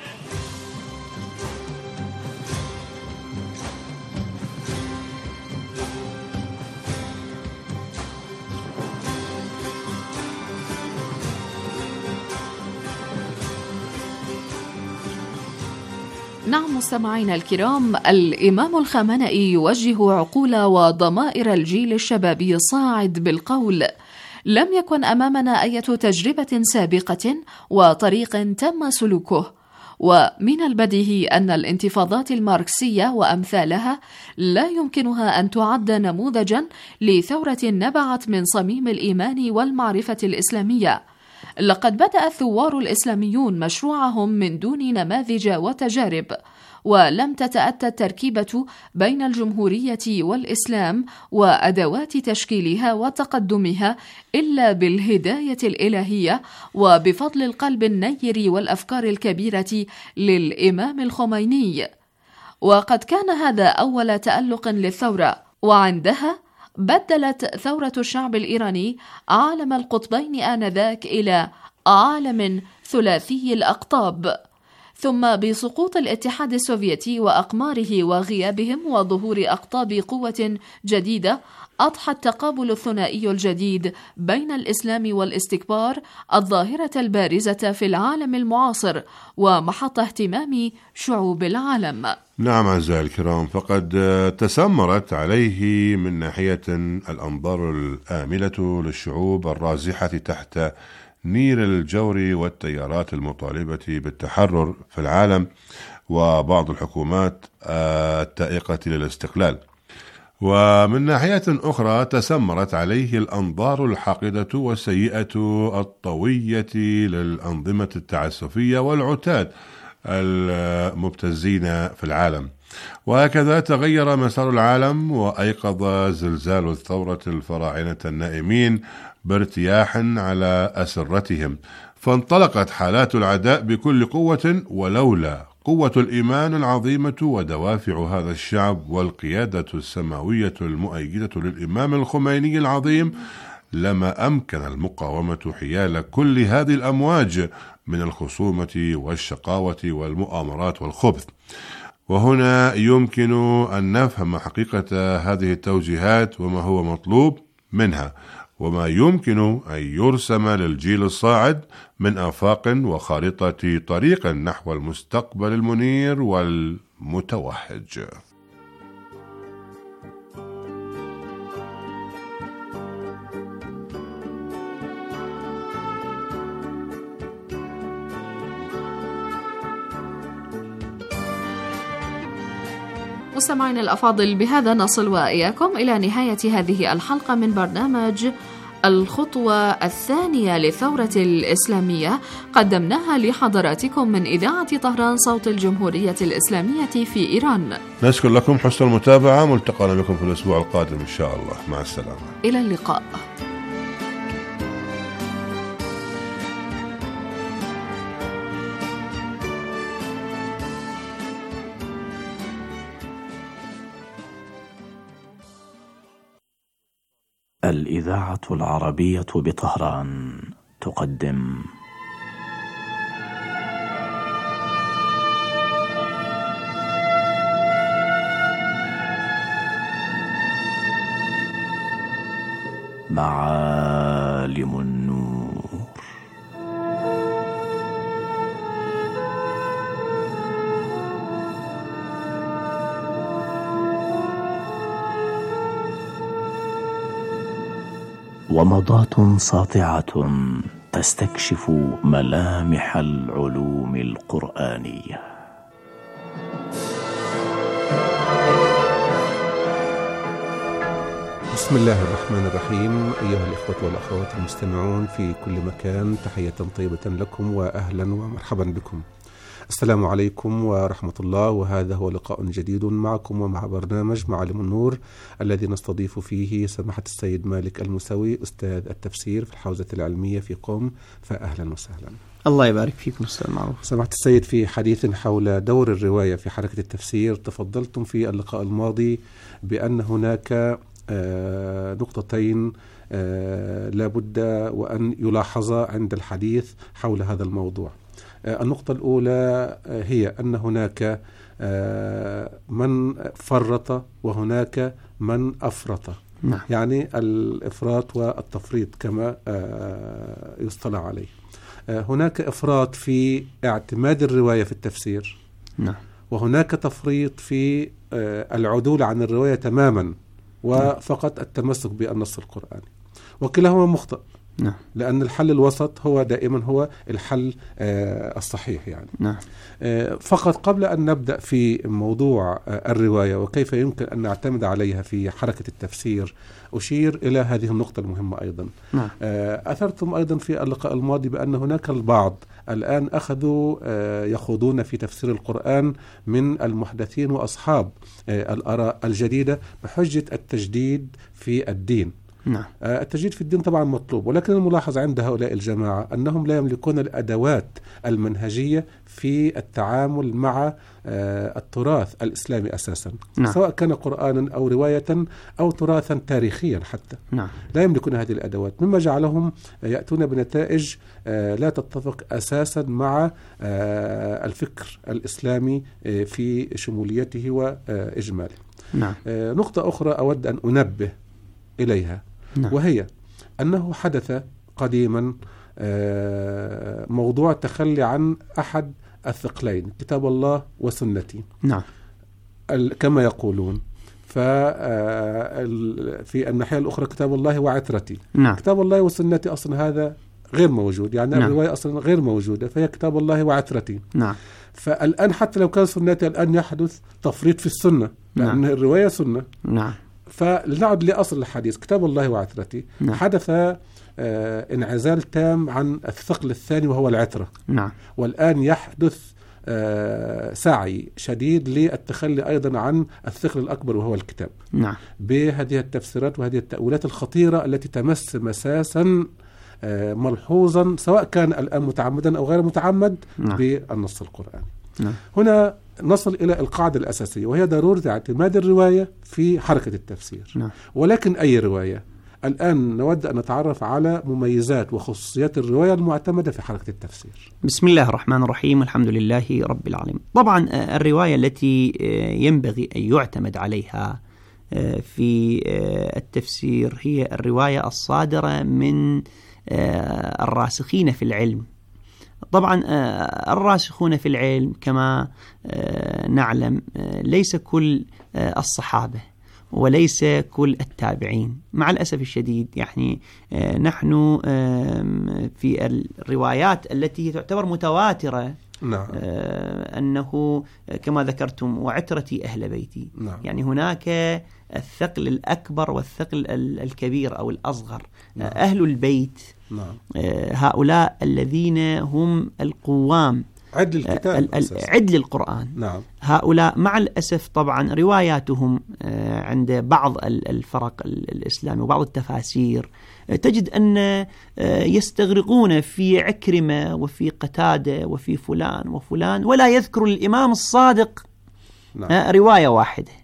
نعم مستمعينا الكرام، الإمام الخامنئي يوجه عقول وضمائر الجيل الشبابي الصاعد بالقول: لم يكن أمامنا أي تجربة سابقة وطريق تم سلوكه، ومن البديهي أن الانتفاضات الماركسية وأمثالها لا يمكنها أن تعد نموذجا لثورة نبعت من صميم الإيمان والمعرفة الإسلامية. لقد بدأ الثوار الإسلاميون مشروعهم من دون نماذج وتجارب، ولم تتأتى التركيبة بين الجمهورية والإسلام وأدوات تشكيلها وتقدمها إلا بالهداية الإلهية وبفضل القلب النير والأفكار الكبيرة للإمام الخميني. وقد كان هذا أول تألق للثورة، وعندها بدلت ثورة الشعب الإيراني عالم القطبين آنذاك إلى عالم ثلاثي الأقطاب. ثم بسقوط الاتحاد السوفيتي وأقماره وغيابهم وظهور أقطاب قوة جديدة، أضحى التقابل الثنائي الجديد بين الإسلام والاستكبار الظاهرة البارزة في العالم المعاصر ومحط اهتمام شعوب العالم. نعم أعزائي الكرام، فقد تسمرت عليه من ناحية الأنظار الآملة للشعوب الرازحة تحت نير الجور والتيارات المطالبة بالتحرر في العالم وبعض الحكومات التائقة للاستقلال. ومن ناحية أخرى تسمرت عليه الأنظار الحاقدة والسيئة الطوية للأنظمة التعسفية والعتاد المبتزين في العالم. وهكذا تغير مسار العالم، وأيقظ زلزال الثورة الفراعنة النائمين بارتياح على أسرتهم، فانطلقت حالات العداء بكل قوة، ولولا قوة الإيمان العظيمة ودوافع هذا الشعب والقيادة السماوية المؤيدة للإمام الخميني العظيم لما أمكن المقاومة حيال كل هذه الأمواج من الخصومة والشقاوة والمؤامرات والخبث. وهنا يمكن أن نفهم حقيقة هذه التوجيهات وما هو مطلوب منها، وما يمكن أن يرسم للجيل الصاعد من آفاق وخارطة طريق نحو المستقبل المنير والمتوهج. مستمعينا الأفاضل، بهذا نصل وإياكم إلى نهاية هذه الحلقة من برنامج الخطوة الثانية للثورة الإسلامية، قدمناها لحضراتكم من إذاعة طهران صوت الجمهورية الإسلامية في إيران. نشكر لكم حسن المتابعة، ملتقانا بكم في الأسبوع القادم إن شاء الله. مع السلامة، إلى اللقاء. الإذاعة العربية بطهران تقدم معالم النور. ومضات ساطعة تستكشف ملامح العلوم القرآنية. بسم الله الرحمن الرحيم. أيها الإخوة والأخوات المستمعون في كل مكان، تحية طيبة لكم وأهلا ومرحبا بكم. السلام عليكم ورحمة الله، وهذا هو لقاء جديد معكم ومع برنامج معالم النور الذي نستضيف فيه سماحة السيد مالك الموسوي أستاذ التفسير في الحوزة العلمية في قم، فأهلا وسهلا. الله يبارك فيكم أستاذ معروف. سماحة السيد، في حديث حول دور الرواية في حركة التفسير تفضلتم في اللقاء الماضي بأن هناك نقطتين لا بد وأن يلاحظا عند الحديث حول هذا الموضوع. النقطة الأولى هي أن هناك من فرط وهناك من أفرط. نعم. يعني الإفراط والتفريط كما يصطلح عليه. هناك إفراط في اعتماد الرواية في التفسير. نعم. وهناك تفريط في العدول عن الرواية تماما وفقط التمسك بالنص القرآني، وكلاهما مخطئ. نعم. لأن الحل الوسط هو دائما هو الحل الصحيح يعني. نعم. فقط قبل أن نبدأ في موضوع الرواية وكيف يمكن أن نعتمد عليها في حركة التفسير، أشير إلى هذه النقطة المهمة أيضا. نعم. أثرتم أيضا في اللقاء الماضي بأن هناك البعض الآن أخذوا يخوضون في تفسير القرآن من المحدثين وأصحاب الآراء الجديدة بحجة التجديد في الدين. نعم. التجديد في الدين طبعا مطلوب، ولكن الملاحظ عند هؤلاء الجماعة أنهم لا يملكون الأدوات المنهجية في التعامل مع التراث الإسلامي أساسا. نعم. سواء كان قرآنا أو رواية أو تراثا تاريخيا حتى. نعم. لا يملكون هذه الأدوات، مما جعلهم يأتون بنتائج لا تتفق أساسا مع الفكر الإسلامي في شموليته وإجماله. نعم. نقطة أخرى أود أن أنبه إليها. نعم. وهي أنه حدث قديما موضوع التخلي عن أحد الثقلين، كتاب الله وسنتي. نعم. كما يقولون، في الناحية الأخرى كتاب الله وعترتي. نعم. كتاب الله وسنتي أصلا هذا غير موجود، يعني نعم. الرواية أصلا غير موجودة، فهي كتاب الله وعترتي. نعم. فالآن حتى لو كان سنتي الآن يحدث تفريط في السنة، لأن نعم. الرواية سنة. نعم. فلنعد لأصل الحديث كتاب الله وعترتي. نعم. حدث انعزال تام عن الثقل الثاني وهو العترة. نعم. والآن يحدث سعي شديد للتخلي أيضا عن الثقل الأكبر وهو الكتاب. نعم. بهذه التفسيرات وهذه التأويلات الخطيرة التي تمس مساسا ملحوظا سواء كان الآن متعمدا أو غير متعمد. نعم. بالنص القرآني. نعم. هنا نصل إلى القاعدة الأساسية، وهي ضرورة اعتماد الرواية في حركة التفسير. نعم. ولكن أي رواية؟ الآن نود أن نتعرف على مميزات وخصوصيات الرواية المعتمدة في حركة التفسير. بسم الله الرحمن الرحيم، الحمد لله رب العالمين. طبعا الرواية التي ينبغي أن يعتمد عليها في التفسير هي الرواية الصادرة من الراسخين في العلم. طبعا الراسخون في العلم كما نعلم ليس كل الصحابة وليس كل التابعين، مع الأسف الشديد. يعني نحن في الروايات التي تعتبر متواترة. نعم. أنه كما ذكرتم وعترتي أهل بيتي. نعم. يعني هناك الثقل الأكبر والثقل الكبير أو الأصغر. نعم. أهل البيت. نعم. هؤلاء الذين هم القوام عدل الكتاب عدل القرآن. نعم. هؤلاء مع الأسف طبعا رواياتهم عند بعض الفرق الإسلامي وبعض التفاسير تجد أن يستغرقون في عكرمة وفي قتادة وفي فلان وفلان، ولا يذكر الإمام الصادق. نعم. رواية واحدة.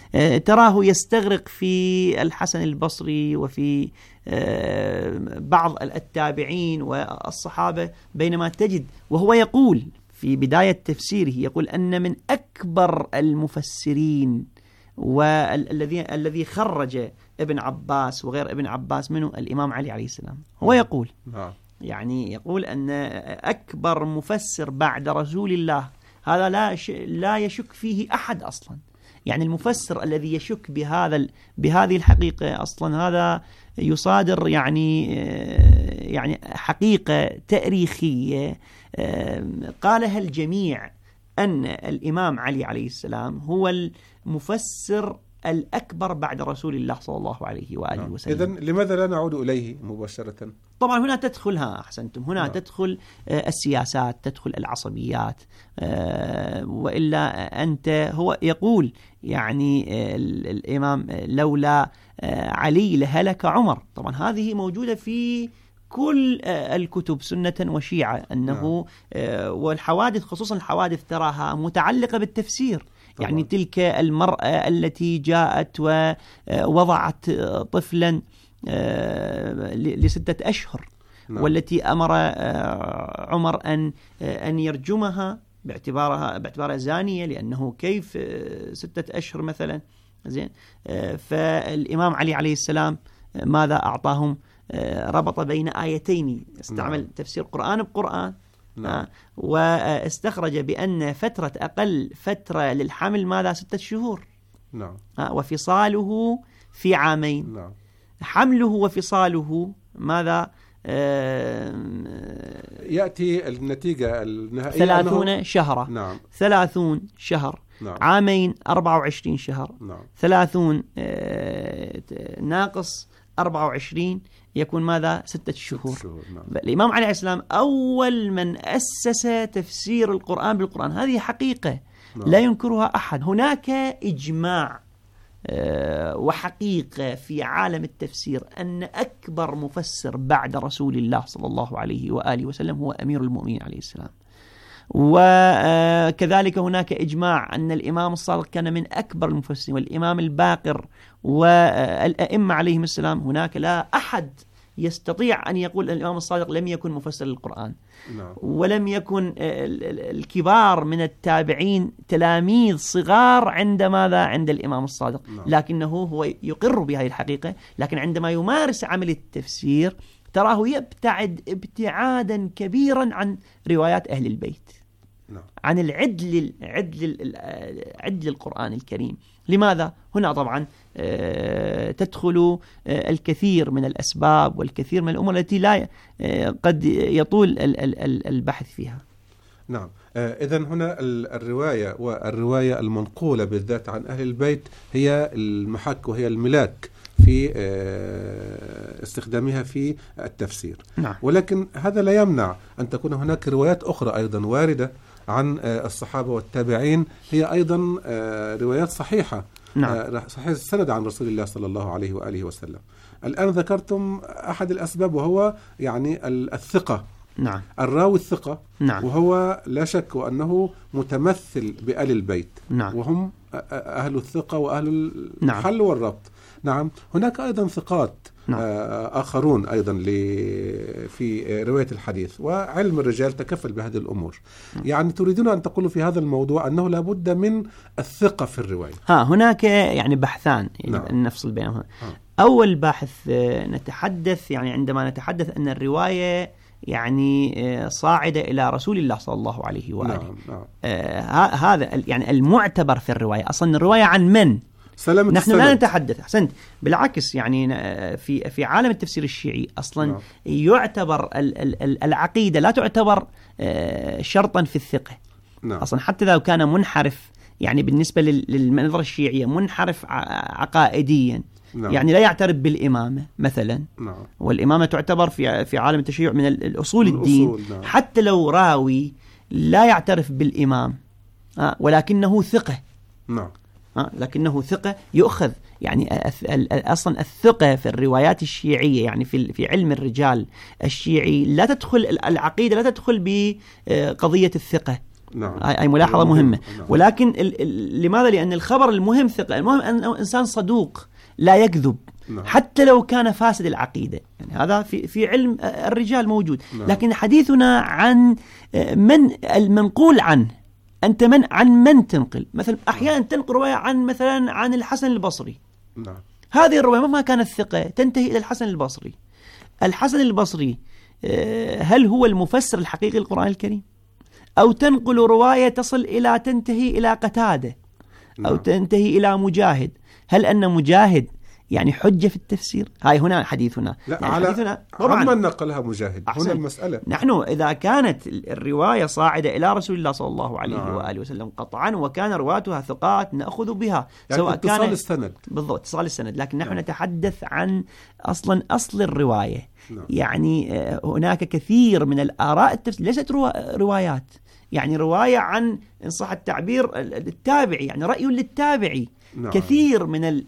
تراه يستغرق في الحسن البصري وفي بعض التابعين والصحابة، بينما تجد وهو يقول في بداية تفسيره يقول أن من أكبر المفسرين والذي خرج ابن عباس وغير ابن عباس منه الإمام علي عليه السلام. هو يقول يعني يقول أن أكبر مفسر بعد رسول الله هذا لا يشك فيه أحد أصلا. يعني المفسر الذي يشك بهذه الحقيقة أصلا هذا يصادر يعني حقيقة تاريخية قالها الجميع أن الإمام علي عليه السلام هو المفسر الأكبر بعد رسول الله صلى الله عليه وآله وسلم. إذن لماذا لا نعود إليه مباشرة؟ طبعا هنا تدخلها أحسنتم، هنا تدخل السياسات، تدخل العصبيات، وإلا أنت هو يقول يعني الإمام لولا علي لهلك عمر. طبعا هذه موجودة في كل الكتب سنة وشيعة أنه والحوادث خصوصا الحوادث تراها متعلقة بالتفسير. طبعا. يعني تلك المرأة التي جاءت ووضعت طفلا ل6 أشهر. والتي أمر عمر أن يرجمها باعتبارها زانية، لأنه كيف 6 أشهر مثلا. زين. فالإمام علي عليه السلام ماذا أعطاهم؟ ربط بين آيتين، استعمل تفسير قرآن بقرآن. واستخرج بأن أقل فترة للحمل ماذا؟ 6 شهور. وفصاله في عامين. حمله وفصاله ماذا؟ يأتي النتيجة النهائية 30 شهرا. 30 شهر. عامين 24 شهر. 30 ناقص 24 يكون ماذا؟ 6 شهور. الإمام علي عليه السلام أول من أسس تفسير القرآن بالقرآن. هذه حقيقة لا ينكرها أحد. هناك إجماع وحقيقة في عالم التفسير أن أكبر مفسر بعد رسول الله صلى الله عليه وآله وسلم هو أمير المؤمنين عليه السلام. وكذلك هناك إجماع أن الإمام الصادق كان من أكبر المفسرين، والإمام الباقر والأئمة عليهم السلام. هناك لا أحد يستطيع أن يقول الإمام الصادق لم يكن مفسر للقرآن. ولم يكن الكبار من التابعين تلاميذ صغار عند ماذا؟ عند الإمام الصادق. لكنه هو يقر بهذه الحقيقة، لكن عندما يمارس عمل التفسير تراه يبتعد ابتعادا كبيرا عن روايات أهل البيت، عن عدل القرآن الكريم. لماذا؟ هنا طبعا تدخل الكثير من الأسباب والكثير من الأمور التي لا قد يطول البحث فيها. نعم. إذن هنا الرواية والرواية المنقولة بالذات عن أهل البيت هي المحك وهي الملاك في استخدامها في التفسير. ولكن هذا لا يمنع أن تكون هناك روايات أخرى أيضا واردة عن الصحابة والتابعين، هي أيضا روايات صحيحة. صحيح السند عن رسول الله صلى الله عليه وآله وسلم. الآن ذكرتم أحد الأسباب وهو يعني الثقة. الراوي الثقة. وهو لا شك أنه متمثل بآل البيت. وهم أهل الثقة وأهل الحل والربط. هناك أيضا ثقات آخرون أيضا في رواية الحديث، وعلم الرجال تكفل بهذه الأمور. يعني تريدون أن تقولوا في هذا الموضوع أنه لابد من الثقة في الرواية. هناك يعني بحثان نفصل بينهم. أول باحث نتحدث يعني عندما نتحدث أن الرواية يعني صاعدة إلى رسول الله صلى الله عليه وآله. هذا يعني المعتبر في الرواية. أصلا الرواية عن من؟ نحن لا نتحدث. أحسنت. بالعكس يعني في عالم التفسير الشيعي أصلا يعتبر العقيدة لا تعتبر شرطا في الثقة. أصلا حتى لو كان منحرف يعني بالنسبة للمنظرة الشيعية منحرف عقائديا، يعني لا يعترف بالإمامة مثلا. والإمامة تعتبر في عالم التشيع من الأصول الدين. حتى لو راوي لا يعترف بالإمام ولكنه ثقة. لكنه ثقة يؤخذ. يعني أصلا الثقة في الروايات الشيعية يعني في علم الرجال الشيعي لا تدخل العقيدة، لا تدخل بقضية الثقة. نعم. أي ملاحظة مهمة. نعم. ولكن لماذا؟ لأن الخبر المهم ثقة، المهم أنه إنسان صدوق لا يكذب. نعم. حتى لو كان فاسد العقيدة، يعني هذا في علم الرجال موجود. نعم. لكن حديثنا عن من المنقول عنه، أنت عن من تنقل. مثلا أحيانا تنقل رواية مثلا عن الحسن البصري. نعم. هذه الرواية مهما كانت ثقة تنتهي إلى الحسن البصري. الحسن البصري هل هو المفسر الحقيقي للقرآن الكريم؟ أو تنقل رواية تنتهي إلى قتادة أو تنتهي إلى مجاهد؟ هل أن مجاهد يعني حجة في التفسير؟ هاي هنا حديثنا. لا، يعني حديثنا عمن نقلها مجاهد. هنا المسألة نحن إذا كانت الرواية صاعدة إلى رسول الله صلى الله عليه وآله وسلم قطعا وكان رواتها ثقات نأخذ بها، يعني سواء كان اتصال السند. بالضبط، اتصال السند. لكن نحن نتحدث عن أصل الرواية. يعني هناك كثير من الآراء التفسير ليست روايات، يعني رواية عن إن صح التعبير التابعي، يعني رأي للتابعي. نعم. كثير من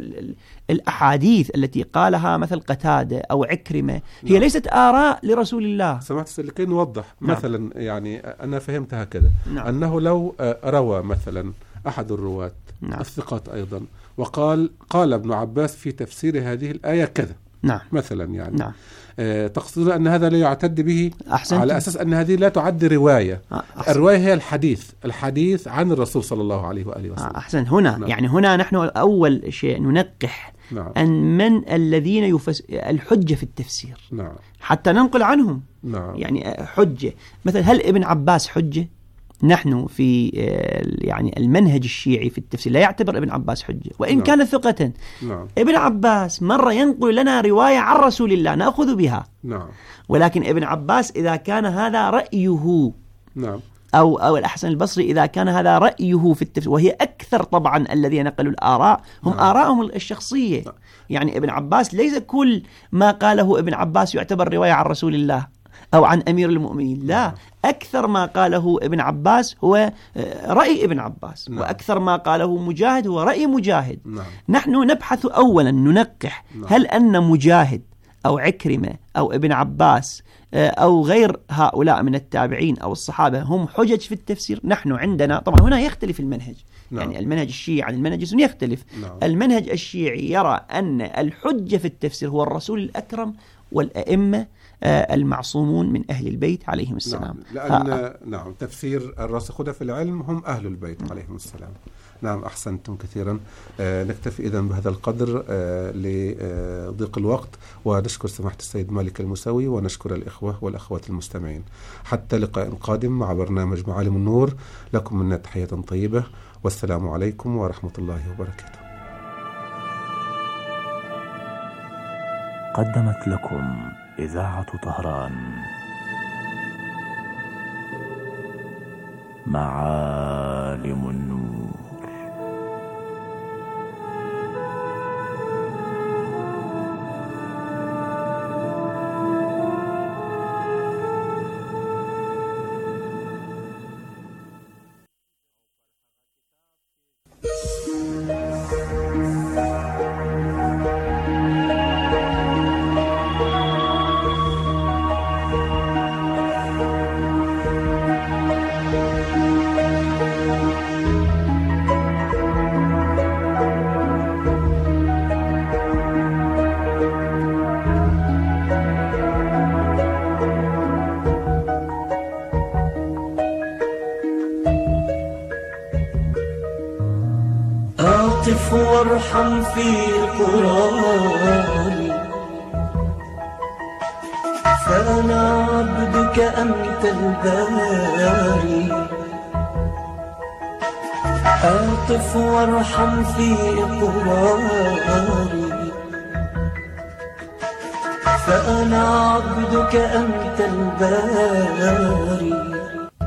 الأحاديث التي قالها مثل قتادة أو عكرمة هي نعم. ليست آراء لرسول الله. سمعت لكي نوضح. نعم. مثلا يعني أنا فهمت هكذا. نعم. أنه لو روى مثلا أحد الرواة نعم. الثقات أيضا وقال ابن عباس في تفسير هذه الآية كذا. نعم. مثلا يعني نعم. تقصد أن هذا لا يعتد به على أساس أن هذه لا تعد رواية. الرواية هي الحديث عن الرسول صلى الله عليه وآله وسلم. أحسن. هنا نعم. يعني هنا نحن أول شيء ننقح نعم. أن من الذين الحجة في التفسير نعم. حتى ننقل عنهم نعم. يعني حجة. مثلا هل ابن عباس حجة؟ نحن في يعني المنهج الشيعي في التفسير لا يعتبر ابن عباس حجة وإن نعم. كان ثقة. نعم. ابن عباس مرة ينقل لنا رواية عن رسول الله نأخذ بها. نعم. ولكن ابن عباس إذا كان هذا رأيه نعم. أو الحسن البصري إذا كان هذا رأيه في التفسير، وهي أكثر طبعا الذين نقلوا الآراء هم نعم. آراءهم الشخصية. نعم. يعني ابن عباس ليس كل ما قاله ابن عباس يعتبر رواية عن رسول الله أو عن أمير المؤمنين. لا، أكثر ما قاله ابن عباس هو رأي ابن عباس. نعم. وأكثر ما قاله مجاهد هو رأي مجاهد. نعم. نحن نبحث أولا ننقح نعم. هل أن مجاهد أو عكرمة أو ابن عباس أو غير هؤلاء من التابعين أو الصحابة هم حجج في التفسير. نحن عندنا طبعا هنا يختلف المنهج. نعم. يعني المنهج الشيعي عن المنهج السني يختلف. نعم. المنهج الشيعي يرى أن الحجة في التفسير هو الرسول الأكرم والأئمة المعصومون من أهل البيت عليهم السلام. نعم. لأن نعم تفسير الراسخون في العلم هم أهل البيت عليهم السلام. نعم، أحسنتم كثيرا. نكتفي إذن بهذا القدر لضيق الوقت، ونشكر سماحة السيد مالك الموسوي ونشكر الإخوة والأخوات المستمعين. حتى لقاء قادم مع برنامج معالم النور، لكم منا تحية طيبة، والسلام عليكم ورحمة الله وبركاته. قدمت لكم إذاعة طهران معالم النور. وارحم في قراري، فأنا عبدك أنت الباري. ألطف وارحم في قراري، فأنا عبدك أنت الباري.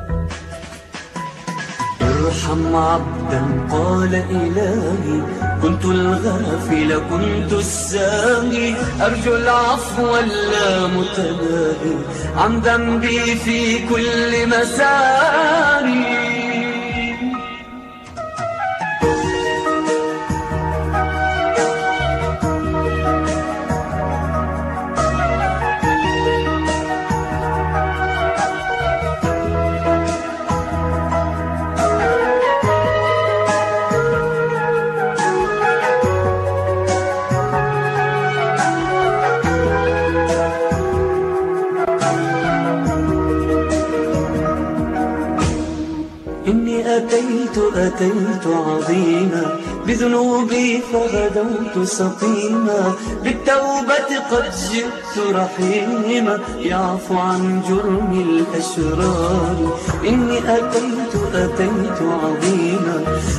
ارحم عبدا قال إلهي كنت الغافل كنت الساهي، أرجو العفو لا متناهي عن ذنبي في كل مساري. أتيت عظيما، بذنوبي فغدوت سقيما، بالتوبة قد جئت رحيما، يعفو عن جرم الأشرار. إني أتيت عظيما،